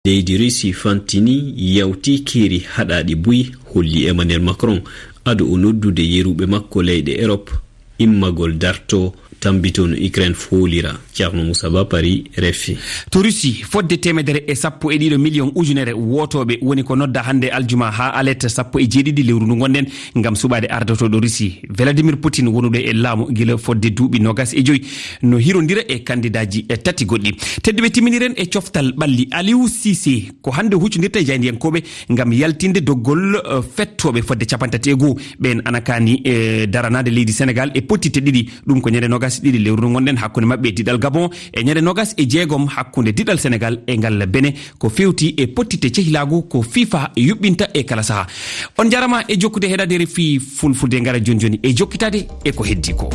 leydi Russi fantini yawti kiri haɗaɗi buyi holli Emmanuel Macron adu o noddude yeruɓe makko leyɗe Europe immagol darto tambito no Ukraine folira. Ceerno Moussa Ba Paris RFI. To Russi fodde 112 million ujunere wotoɓe woni ko nodda hande aljuma ha alerte 17 lewru ndu gonden ngam suɓade ardatoɗo Russi Vladimir Putin wonuɗo e laamu gila fodde duuɓi 25 no hirodira e candidaji tati goɗɗi. Tedduɓe timminiren e coftal ɓalli Aliou Cissé ko hande huccodirta e jayndiyankoɓe ngam yaltinde doggol fettoɓe fodde 31 ɓen anakani daranade leydi Sénégal e pottite ɗiɗi ɗum ko ñande 22 lewru ndu gonden hakkunde mabɓe didal Gabon e ñande 26 hakkunde didal Sénégal e ngal Benin ko fewti e pottite cehilagu ko FIFA yuɓɓinta e kala saha. On jarama e jokkude heɗade RFI fulfulde ngara joni e jokkitade e ko heddi ko.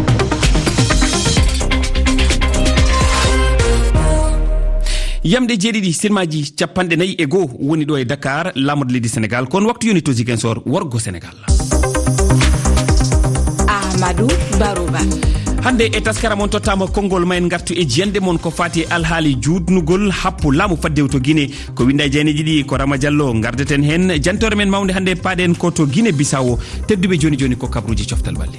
Yamde jeeɗiɗi silmaji 41 woni ɗo e Dakar lamorde leydi Sénégal kon waktu yoni to Ziguinchor worgo Sénégal. Amadou Barouba. Hande e taskara mon tottama konngol mayen gartu e jiyande mon ko fati alhaali juutnugol happu laamu faddew to Guinée ko winda e jeyneji ɗi ko Rama Diallo gardeten hen jantore men mawde hande paaɗen ko to Guinée Bissau tedduɓe joni ko kabruji coftal ɓalli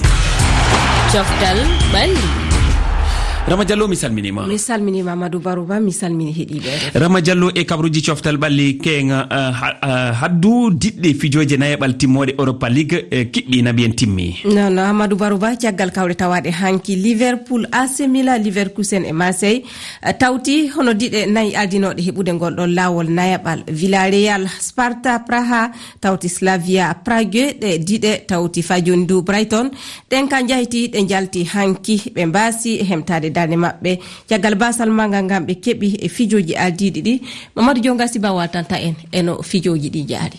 Rama Diallo mi salminima. Mi salminima Amadou Barouba, mi salmini heɗiɓe. Rama Diallo e kabruji coftal ɓalli kenga haddu diɗɗe fijoje nayaɓal timmode Europa League kiɓɓi nabiyen timmi. Non Amadou Barouba caggal kawle tawaɗe hanki Liverpool, AC Milan, Leverkusen e Marseille tawti hono diɗe nayi ardinoɗe heɓude gonɗon lawol nayaɓal. Villarreal, Sparta Praha tawti Slavia Prague ɗe diɗe tawti fajoni du Brighton ɗen ka jahiti ɗe jalti hanki ɓe mbasi hemtade darde mabɓe caggal basal magal ngam ɓe keɓi e fijoji ardiɗi ɗi. Mamadou Jonga Siba watanta en eno fijoji ɗi jaari.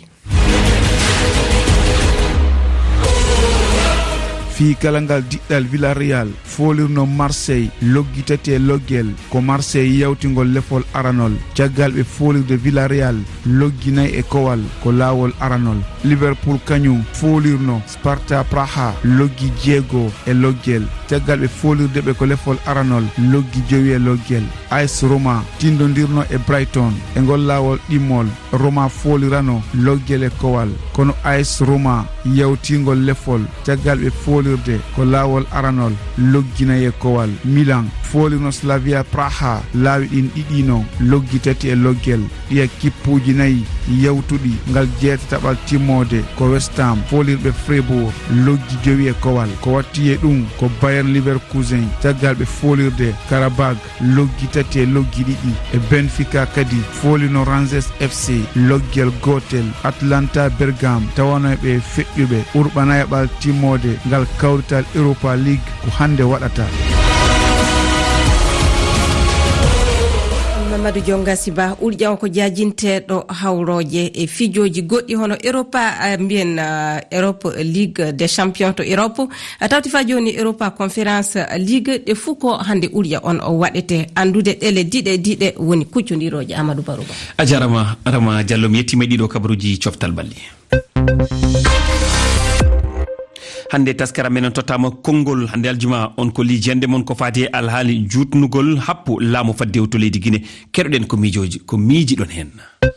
fi kala ngal diɗɗal Villarreal folirno Marseille loggi tati e loggel ko Marseille yawtingol lefol aranol caggal ɓe folirde Villarreal loggi nayi e kowal ko lawol aranol. Liverpool kañum folirno Sparta Praha loggi 6 e loggel caggal ɓe folirde ɓe ko lefol aranol loggi 2 e loggel. AS Roma tindodirno e Brighton e ngol lawol ɗimmol Roma folirano loggel e kowal kono AS Roma yawtingol lefol caggal ɓe folirde ko lawol aranol logginayi e kowal. Milan folirno Slavia Praha laawi ɗin ɗiɗino loggi tati e loggel ɗiya kippuji nayi yawtuɗi ngal jeetataɓal timmode ko West Ham folirɓe Freiburg loggi 2 e kowal ko watti e ɗum ko Bayern Leverkusen caggal ɓe folirde Karabag loggi tati e loggi ɗiɗi e Benfica kadi folino Rangers FC loggel gotel. Atlanta Bergame tawano ɓe feƴƴuɓe urɓanayaɓal timmode ngal kawrital Europa League ko hande waɗata. Mamadou Jonga Siba urƴan ko jajinteɗo hawroje e fijoji goɗɗi hono Europa mbiyen Europe League des Champions to Europe tawti fa joni Europa Conference League ɗe fuu ko hande urƴa on o waɗete andude ɗele diɗe woni kuccodiroje. Amadou Barouba a jarama Rama Diallo mi yettima ɗiɗo kabaruji coftal balli. Hande taskara men tottama konngol hande aljuma on ko lijande mon ko fati alhaali jutnugol happu laamu faddew to leydi Guinée keɗoɗen ko miiji ɗon hen.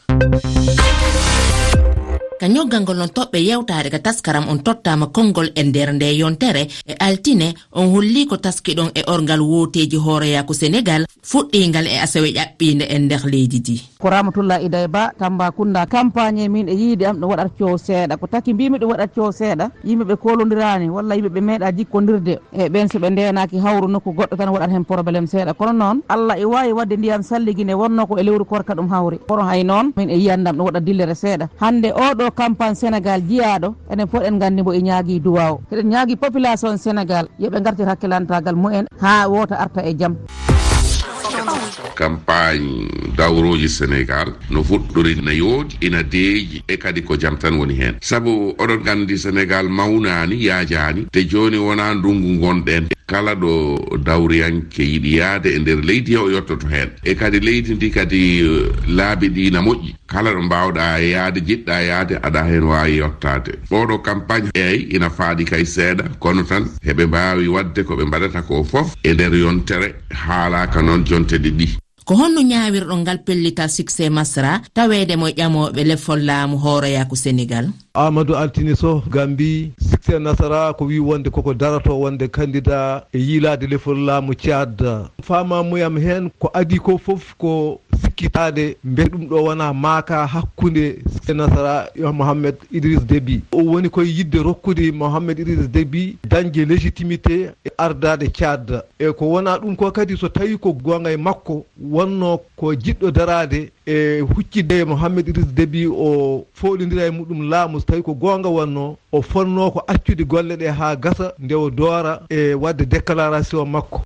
ka ñoggalngol non toɓɓe yewtare ka taskaram on tottama konngol e nder nde yontere e altine on holli ko taskiɗon e orgal woteji hooreyaku Sénégal fuɗɗingal e asawe ƴaɓɓinde e nder leydi di. Ko Ramatullah Iday Ba Tambacounda campagne min e yiide am ɗo waɗat coow seeɗa ko taki mbimi ɗo waɗat coow seeɗa yimɓeɓe kolodirani walla yimɓeɓe meeɗa jikkodirde e ɓen soɓe ndenaki hawru nokku goɗɗo tan waɗat hen probléme seeɗa kono noon Allah e wawi wadde ndiyam salligine wonno ko e lewru korka ɗum hawri kono hay noon min e yiyandam ɗo waɗa dillere seeɗa hande oɗo campagne Sénégal jiyaɗo enen fof en gandi mbo e ñaagui duwaw keɗen ñaagui population Sénégal yoɓe gartir hakkilantagal mumen ha wota arta e jaam. Campagne dawroji Sénégal no fuɗɗori na yoodi ina deeji e kadi ko jam tan woni hen sabu oɗon gandi Sénégal mawnani yaajani te joni wona ndungu gonɗen kala ɗo dawriyanke yiɗi yaade e nder leydi o yottoto hen e kadi leydi ndi kadi laabi ɗi na moƴƴi kala ɗo mbawɗa yaade jiɗɗa yaade aɗa hen wawi yottade oɗo campagne eyyi ina faaɗi kay seeɗa kono tan heɓe mbawi wadde koɓe mbaɗata ko foof e nder yontere haalaka noon jonte ɗiɗi. ko honno ñaawirɗo ngal pellital succès masra tawede mo ƴamoɓe lefol laamu hooreyaku Sénégal. Amadou Altine Sow Gambi succès nasara ko wi wonde koko darato wonde candidat e yiilade lefol laamu Tchad. Famamuyam hen ko adi ko fof ko sikkitade mbiyat ɗum ɗo wona maaka hakkunde succès nasara yo Mohamed Idriss Déby. O woni koye yidde rokkude Mohamed Idriss Déby dañde légitimité e ardade Tchad. E ko wona ɗum ko kadi so tawi ko gonga e makko wonno ko jiɗɗo darade e huccidde Mohamed Idriss Déby o foɗodira e muɗum laamu so tawi ko gonga wonno o fonno ko accude golle ɗe ha gasa nde o doora e wadde déclaration makko.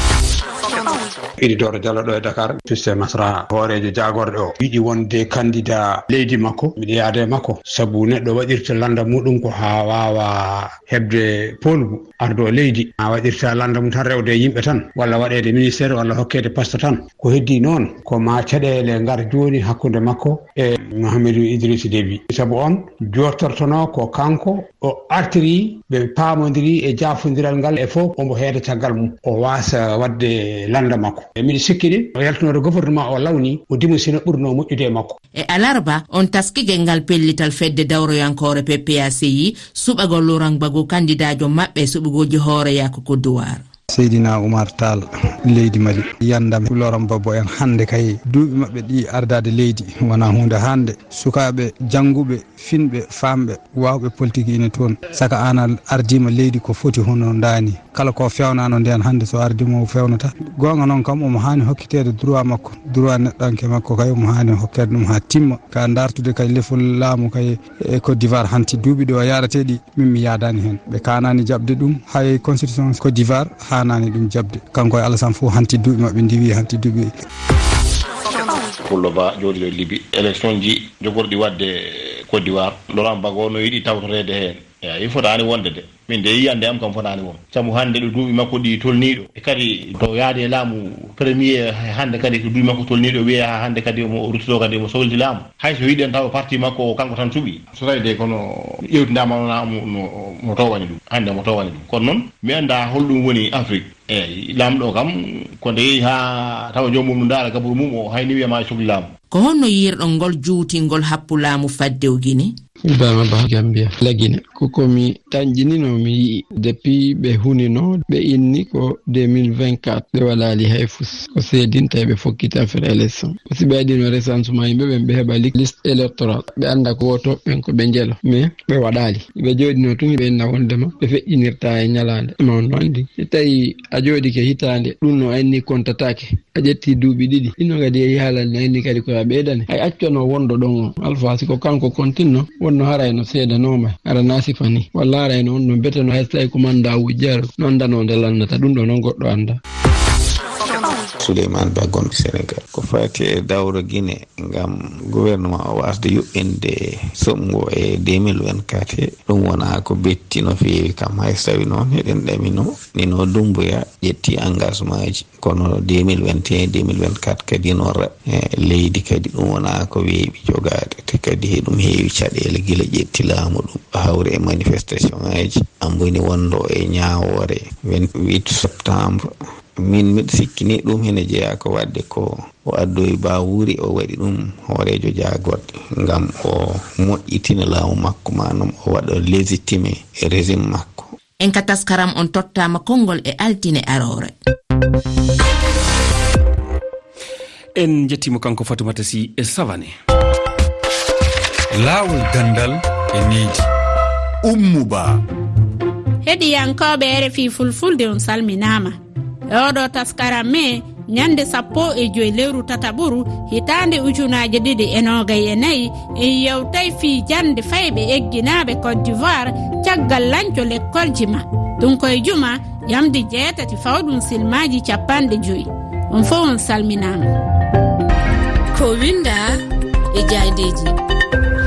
Iditore Diallo ɗo e Dakar succès masra hoorejo jagorɗo o yiɗi wonde candidat leydi makko miɗa yaade e makko sabu neɗɗo waɗirta landa muɗum ko ha wawa hebde polgu ardo leydi ha waɗirta landa mum tan rewde yimɓe tan walla waɗede ministére walla hokkede poste tan ko heddi noon ko ma caɗele ngar joni hakkude makko e Mohamedou Idriss Déby sabu on jottortono ko kanko o artiri ɓe pamodiri e jafodiral ngal e fof omo heeda caggal mum o wasa wadde landa makko e miɗa sikkiɗi o yaltinode gouvernement o lawni o dimusino ɓurno moƴƴude makko. E alarba on taskiguel ngal pellital fedde dawroyankore PPACI suɓagol Laurent Gbagbo candidajo maɓɓe suɓugoji hooreyaku Côte d'Ivoire. Seydina Oumar Tall leydi Mali yandam Laurent Gbagbo en hande kay duuɓi maɓɓe ɗi ardade leydi wona hunde hande sukaɓe jangguɓe finɓe famɓe wawɓe politique ine toon saka an ardima leydi ko foti hono dani kala ko fewnano nden hande so ardima o fewnata gonga noon kam omo hani hokkitede droit makko droit neɗɗanke makko kay omo hani hokkede ɗum ha timma ka dartude kay lefol laamu kay e Côte d'Ivoire hanti duuɓi ɗo yarateɗi min mi yadani hen ɓe kanani jabde ɗum hay constitution Côte d'Ivoire hanani ɗum jabde kanko e Alassane Fo hanti duuɓi maɓɓe ndiwi hanti duuɓi Pullo Ba jooɗiɗo Libi élection ji jogorɗi wadde Côte d'Ivoire Laurent Gbagbo no yiɗi tawtorede hen il fotani wonde de min de yiyande am kam fotani won sabu hande ɗo duuɓi makko ɗi tolniɗo e kadi to yaade laamu premier hande kadi ko duuɓi makko tolniɗo wiya ha hande kadi omo ruttito kadi omo sohldi laamu hayso yiɗen taw parti makko kanko tan suuɓi so tawi de kono ƴewtidama no towani ɗum hande mo towani ɗum kono noon mi anda holɗum woni Afrique eyyi laamɗo kam ko nde yeehi ha tawa jomum no daara gaburu mum o hayni wiyama sohli laamu. Ko honno yirɗo ngol juutingol happu laamu fadde o Guinée? Bama Ba Gambia lagine koko mi tanjinino mi yii depuis ɓe hunino ɓe inni ko 2024 ɓe walali hay fus ko seedinta ɓe fokkiti affaire élection aussi ɓe adino recensement yimɓe ɓen ɓe heɓa liste électoral ɓe anda ko woto ɓen ko ɓe jeelo mais ɓe waɗali ɓe jooɗino tun ɓe inna wondema ɓe feƴƴinirta e ñalande ma no andi so tawi a jooɗi ke hitande ɗum no anni kontatake a ƴetti duuɓi ɗiɗi ɗino kadi e yaalal ne anni kadi koya ɓeydane ay accono wondo ɗon o alpha siko kanko continno wonno harayno seedanoma ara nasifa ni walla harayno on no beteno hay so tawi ko manda wujjaro no andanode lannata ɗum ɗo noon goɗɗo anda. Souleymane Ba gonɗo Sénégal ko fati e dawro Guinée ngam gouvernement o wasde yuɓɓinde somgo e 2024 ɗum wona ko betti no feewi kam hay so tawi noon eɗen ɗamino nino Doumbouya ƴetti engagement ji kono 2021 2024 kadi no leydi kadi ɗum wona ko weeɓi jogade te kadi heɗum heewi caɗele guila ƴetti laamu ɗum hawre e manifestation ngaji amboni wondo e ñawore 28 septembre min miɗo sikkini ɗum hene jeeya ko wadde ko o addoyi bawuri o waɗi ɗum hoorejo jagorɗe ngam o moƴƴitina laamu makko manum o waɗa légitime e régime makko. En ka taskaram on tottama konngol e altine arore. En jettimo kanko Fatoumata Sy e Savané. Laawol gandal e needi Ummuba heɗiyankoɓe RFI fulfulde on salminama oɗo taskaram me ñande 15 lewru tataɓuru hitande 2024 en yewtay fi jande fayɓe egginaɓe Côte d'Ivoire caggal lanco lekkolji ma ɗum koye juma yamde 6 fawɗum silmaji 50 on fo on salminama ko winda e jaydeji.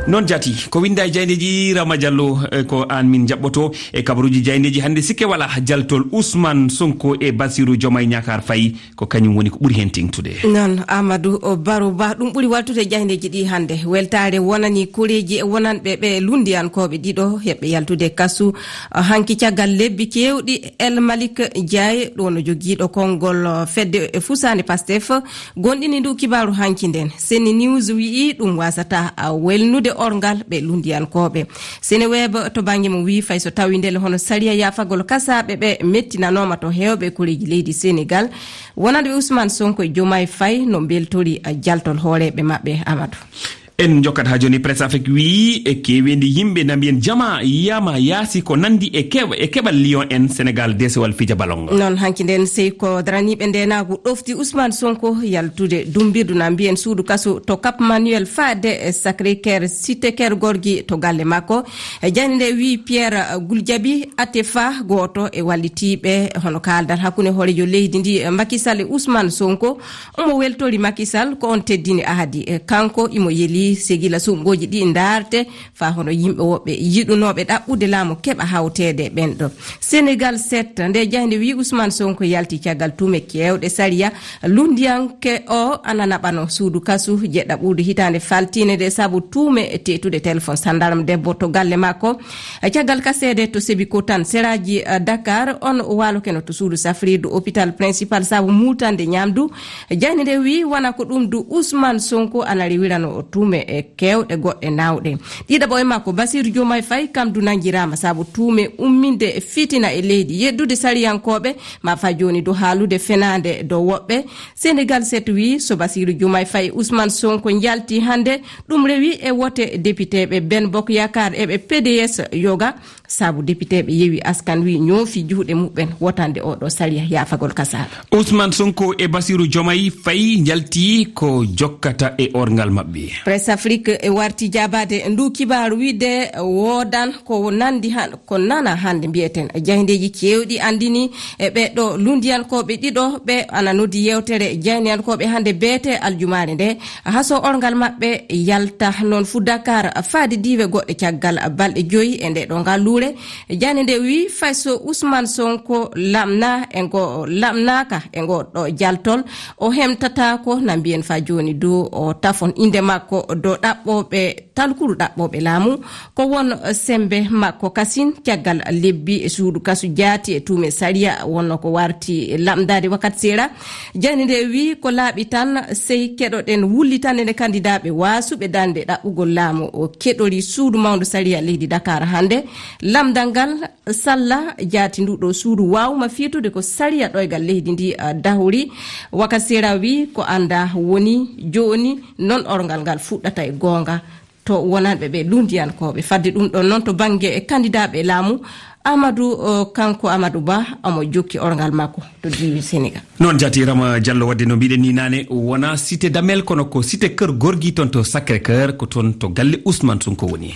non jati ko winda e jaydeji Rama Diallo ko an min jabboto e kabaruji jaydeji hande sikke wala jaltol Ousmane Sonko e Bassirou Diomaye Diakhar Faye ko kañum woni ko ɓuri hen tengtude non Amadou Barou Ba ɗum ɓuri waltude jaydeji ɗi hande weltare wonani kureji e wonanɓe ɓe lundiyankoɓe ɗiɗo heɓɓe yaltude kasu hanki caggal lebbi kewɗi El Malik Diaye ɗo no joguiɗo konngol fedde e fusande Pastef gonɗini ndu kibaru hanki nden Seni News wii ɗum wasata welnude orgal ɓe lundiyankoɓe Seneweb to banggue mo wi fay so tawi ndele hono sariya yafagol kasaɓe ɓe mettinanoma to hewɓe kureji leydi Sénégal wonande Ousmane Sonko e Diomaye Faye no beltori jaltol hooreɓe mabɓe Amadou en jokkat ha joni Presse Afrique wi e kewendi yimɓe nambiyen jama yama yaasi ko nandi e keɓal Lyon en Sénégal desewal fija ballon non hanki nden sey ko daraniɓe ndenagu ɗofti Ousmane Sonko yaltude dumbirdu na mbiyen suudu kaso to Cap Manuel Fade Sacré-Cœur cité Keur Gorgui to galle makko jani nde wi Pierre Goudiaby Atefa goto e wallitiɓe hono kaldal hakkunde hoorejo leydi ndi Macky Sall e Ousmane Sonko omo weltori Macky Sall ko on teddini ahadi kanko imo yeli segila sumgoji ɗi darte fa hono yimɓe woɓɓe yiɗunoɓe ɗaɓɓude laamu keɓa hawtede ɓenɗo Sénégal 7 nde jahde wi Ousmane Sonko yalti caggal tume kewɗe sariya lundiyanke o ananaɓano suudu kasu je ɗaɓɓude hitande faltine de saabu tume tetude téléphone sandarme debbo to galle makko caggal kasede to Sébiko tan seraji Dakar on walokeno to suudu safrirdu hôpital principal saabu mutande ñamdu jahde nde wi wona ko ɗum du Ousmane Sonko ana rewirano o tume e kewɗe goɗɗe nawɗe ɗiɗaɓo e makko Bassirou Diomaye Faye kam du nanguirama saabu tume umminde fitina e leydi yeddude sariyankoɓe ma fa joni do haalude fenade dow woɓɓe Sénégal 7 wi so Bassirou Diomaye Faye Ousmane Sonko jalti hande ɗum rewi e wote député ɓe Ben Bokk Yakar eɓe PDS yoga saabu député ɓe yewi askan wi ñoofi juuɗe muɓɓen wotande oɗo sariya yafagol kasaɗo Ousmane Sonko e Bassirou Diomaye Faye jalti ko jokkata e orgal mabɓe Presse Afrique e warti jabade ndu kibaru wide wodan ko nandi ko nana hande mbiyeten jahindeji kewɗi andini e ɓeɗo lundiyankoɓe ɗiɗo ɓe ana noddi yewtere jahiniyankoɓe hande beete aljumare nde haso orgal mabɓe yalta non fu Dakar faade diwe goɗɗe caggal balɗe 5 e nde ɗo ngallure jani nde wi fayso Ousmane Sonko lamna e go lamnaka e goɗɗo jaltol o hemtata ko na mbiyen fa joni do o tafon inde makko do ɗaɓɓoɓe talkuru ɗaɓɓoɓe laamu ko won sembe makko kasin caggal lebbi e suudu kasu jaati e tume sariya wonno ko warti lamdade wakkati seeɗa jani nde wi ko laaɓi tan sey keɗoɗen wullitande nde candidat ɓe wasuɓe dande ɗaɓɓugol laamu o keɗori suudu mawdu sariya leydi Dakar hande lamdal ngal salla jaati nduɗo suudu wawma fitude ko sariya ɗoygal leydi ndi dahori wakkati seeɗa wi ko anda woni joni non orgal ngal fuɗɗata e gonga to wonanɓe ɓe lundiyankoɓe fadde ɗum ɗon noon to banggue e candidat ɓe laamu Amadou kanko Amadou Ba omo jokki orgal makko to diwi Sénégal non jati Rama Diallo wadde no mbiɗen ni nane wona cité Damel kono ko cité Keur Gorgui toon to Sacré-Cœur ko toon to galle Ousmane Sonko woni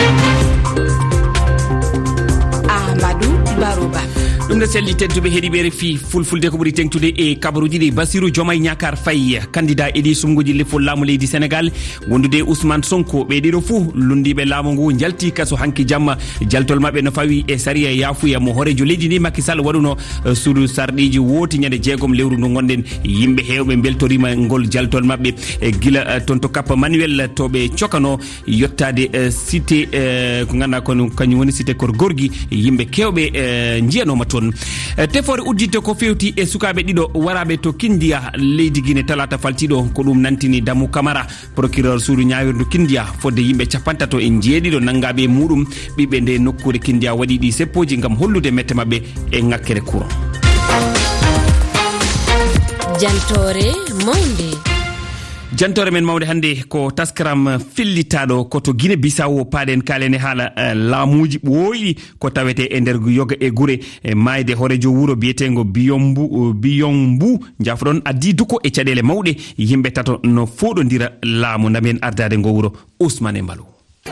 Amadou Barou Ba ɗum nde selli tedduɓe heeɗiɓe RFI fulfulde ko ɓuuri tengtude e kabaruji ɗi Bassirou Diomaye Diakhar Faye candidat eɗi sumgoji lefol laamu leydi Sénégal wondude Ousmane Sonko ɓe ɗiɗo fuu lundiɓe laamu ngu jalti kaso hanki jamma jaltol mabɓe no fawi e sariya yafuya mo hoorejo leydi ndi Macky Sall waɗuno suudu sarɗiji wooti ñande 6 lewru ndu gonɗen yimɓe hewɓe beltorima ngol jaltol mabɓe e guila toon to Cap Manuel to ɓe cokano yettade cité ko ganduɗa kono kañum woni cité Keur Gorgui yimɓe kewɓe jiyanoma toon tefore uddite ko fewti e sukaɓe ɗiɗo waraɓe to Kindia leydi Guinée talata faltiɗo ko ɗum nantini Damou Camara procureur suudu ñawirdu Kindia fodde yimɓe 50 e jeeɗiɗo nangaɓe muɗum ɓiɓɓe nde nokkure Kindia waɗi ɗi seppoji gam hollude mette mabɓe e ngakkere courant jantore mawde jantore men mawde hande ko taskaram fillitaɗo koto Guinée Bissau paaɗen kalen e haala laamuji ɓooyiɗi ko tawete e nder yoga e guure mayde hoorejo wuuro biyetego Biyombu jafɗon addi duko e caɗele mawɗe yimɓe tato no foɗodira laamu ndamen ardade ngo wuuro Ousmane Mbalou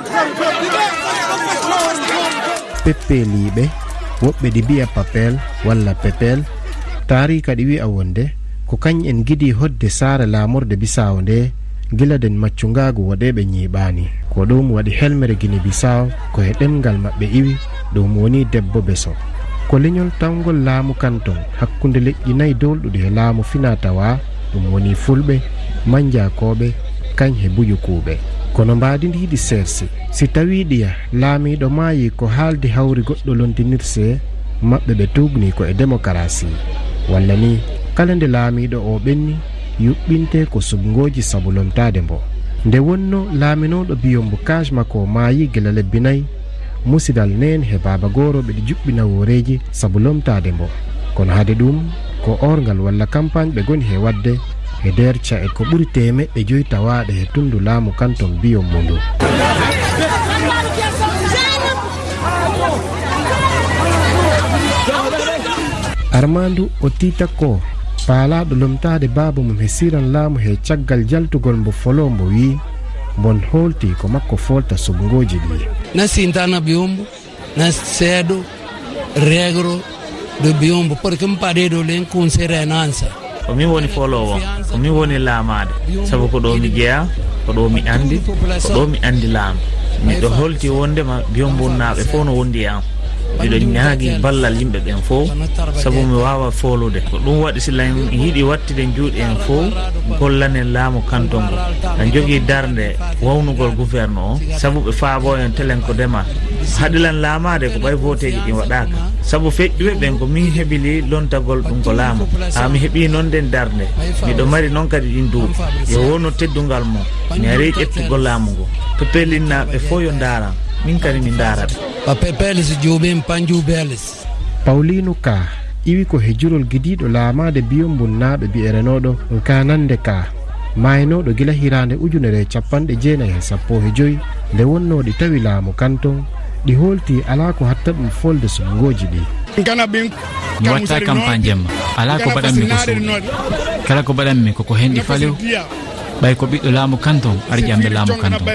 peppeliɓe woɓɓe ɗi mbiya papel walla pepel taari kadi wi'a wonde ko kañ en gidi hodde saare laamorde Bissau nde gila den maccungagu waɗeɓe ñiɓani ko ɗum waɗi helmere Guinée Bissau ko e ɗemgal maɓɓe iwi ɗum woni debbo beso ko leñol tawgol laamu kanton hakkunde leƴƴi nayyi dowlɗuɗi e laamu Finatawa ɗum woni fulɓe manjakoɓe kañhe buyukuɓe kono mbadi ndi yiɗi sersi si tawi ɗiya laamiɗo maayi ko haaldi hawri goɗɗo londinirse maɓɓe ɓe tugni ko e démocratie walla ni kala nde laamiɗo o ɓenni yuɓɓinte ko subgoji sabu lomtade mbo nde wonno laaminoɗo biyombo kaj makko maayi gila lebbi nayyi musidal nen he baba goro ɓeɗi juɓɓina woreji sabu lomtade mbo kono hade ɗum ko orgal walla campagne ɓe goni he wadde e nder e ko ɓuri temeɗɗe 5 tawaɗe he tundu laamu kanton biyombo ndu Armandou o tita ko paalaɗo lomtade baba mum he siran laamu he caggal jaltugol mbo folo mbo wi bon holti ko makko folta subgoji ɗi na sintana biyombo na seeɗo regro do biyombo por que mpaɗeɗo len conseillé nansa ko min woni folowo ko min woni laamade sabu ko ɗo mi jeeya ko ɗo mi andi ko ɗo mi andi laamu miɗo holti wondema biyombo naɓe fof no wondi e am miɗo ñaagui ballal yimɓe ɓen fof sabu mi wawa folude ko ɗum waɗi sila en yiiɗi wattide juuɗe en fof gollanen laamu kanton ngo en jogui darde wawnugol gouverne o sabu ɓe faabo en telen ko demal haɗilan laamade ko ɓay voteji ɗin waɗaka sabu feƴƴuɓe ɓen ko min heɓili lontagol ɗum ko laamu mi heeɓi noon nden darde miɗo mari noon kadi ɗin duuɓi yo wonno teddungal mo mi ari ƴettugol laamu ngo pepelinnaɓe fof yo daaram min kadi mi daaraɓe papepeles joɓen panjubeles Paulino Ka iwi ko hejurol gidiɗo laamade biyombo naaɓe bi'erenoɗo ka nande ka maynoɗo gila hirande 1995 nde wonnoɗi tawi laamu kanton ɗi holti ala ko hatta ɗum folde subgoji ɗi mi watta campagne jemma ala ko baɗanmi ko suuɗi kala ko baɗanmi koko henɗi falew ɓay ko ɓiɗɗo laamu kanton ari ƴamde laamu kanton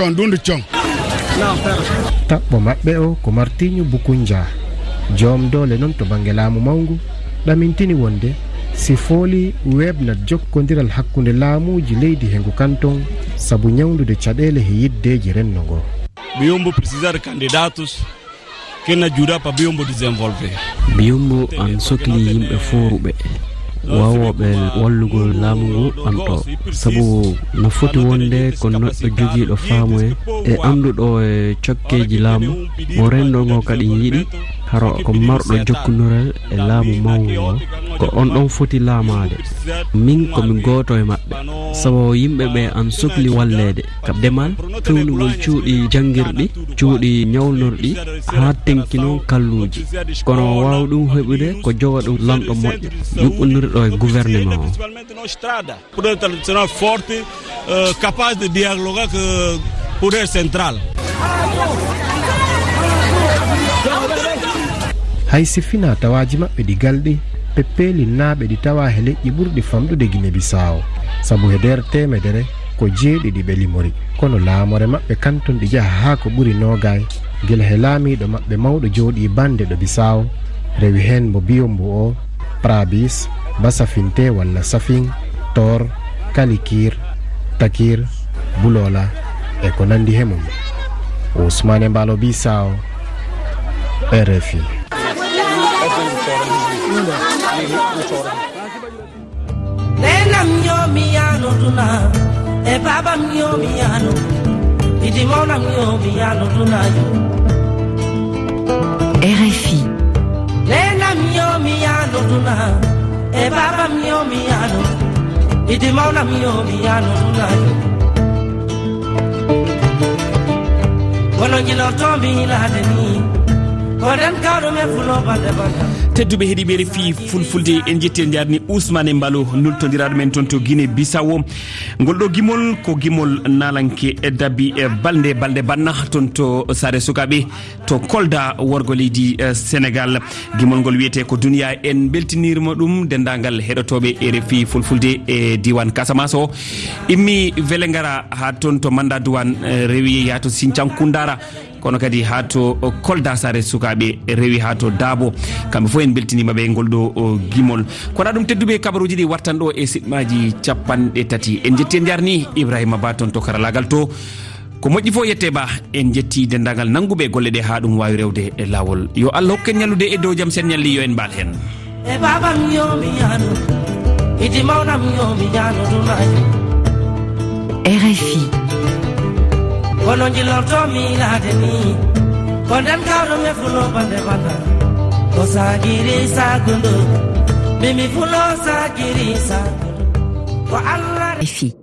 taɓɓo maɓɓe o ko Martinho Bukunja joom dole noon to banggue laamu mawgu ɗamintini wonde si fooli webnat jokkodiral hakkude laamuji leydi hengu kanton sabu ñawdude caɗele he yiddeji renno ngo Biyombo precisar candidatos que na ajuda para Biyombo desenvolver. Biyombo an sokli yimɓe foruɓe wawoɓe wallugol laamu ngu anto sabu no foti wonde ko neɗɗo jogiiɗo faamu e anduɗo e cokkeji laamu mo renndo ngo kadi yiɗi haro ko marɗo jokkondiral e laamu mawgo ko on ɗon foti laamade min komi goto e maɓɓe sabu yimɓeɓe an sohli wallede ka demal fewnugol cuuɗi janguirɗi cuuɗi ñawnorɗi ha tenkino kalluji kono wawa ɗum heɓude ko joga ɗum lamɗo moƴƴo yuɓɓondirɗo e gouvernement o capaz de dialogar que poder central hay si fina tawaji maɓɓe ɗi galɗi peppeli naaɓe ɗi tawa he leƴƴi ɓurɗi famɗude Guinée Bissau sabu he nder temedere ko 7 ɓe limori kono laamore maɓɓe kanton ɗi jaha ha ko ɓuri nogay gila he laamiɗo maɓɓe mawɗo jooɗi bande ɗo Bissau rewi hen mo biyombo o Prabis Basafinte walla Safin Tor Kalikir Takir Bulola e ko nandi he mum Ousmane Mbalo Bissau RFI Nenam nyomiyano tuna e baba nyomiyano idi mona nyomiyano tuna RFI Nenam nyomiyano tuna e baba nyomiyano idi mona nyomiyano tuna Wono jilo tombi la deni tedduɓe heeɗiɓe RFI fulfulde en jetti en jarni Ousmane Mbalo nultodiraɗo men toon to Guinée Bissau ngol ɗo gimol ko gimol nalanke dabbi balde banna toon to Saare Sukaɓe to Kolda worgo leydi Sénégal gimol ngol wiyete ko duniya en beltinirma ɗum dendagal heɗotoɓe RFI fulfulde e diwan Casamance o immi wele gara ha toon to Manda Douane rewi ya to Sinthiankundara kono kadi ha to Kolda Sare sukaɓe rewi ha to Dabo kamɓe fof en beltinima ɓe ngol ɗo gimol kono ɗum tedduɓe kabaruji ɗi wattan ɗo e siɗmaji 30 en jetti en jarni Ibrahima Ba toon to karalagal to ko moƴƴi fo yette ba en jetti dendagal nanguɓe golle ɗe ha ɗum wawi rewde e lawol yo Allah hokken ñallude e dow jaam sen ñalli yo en mbal hen e baba mi yo mi yano idi mawna mi yo mi yano dunaji RFI kono jilorto mi lade ni konden kawɗo me fulo bande banda ko sagiri sagundo mimi fulo sagiri sagundo ko Allah RFI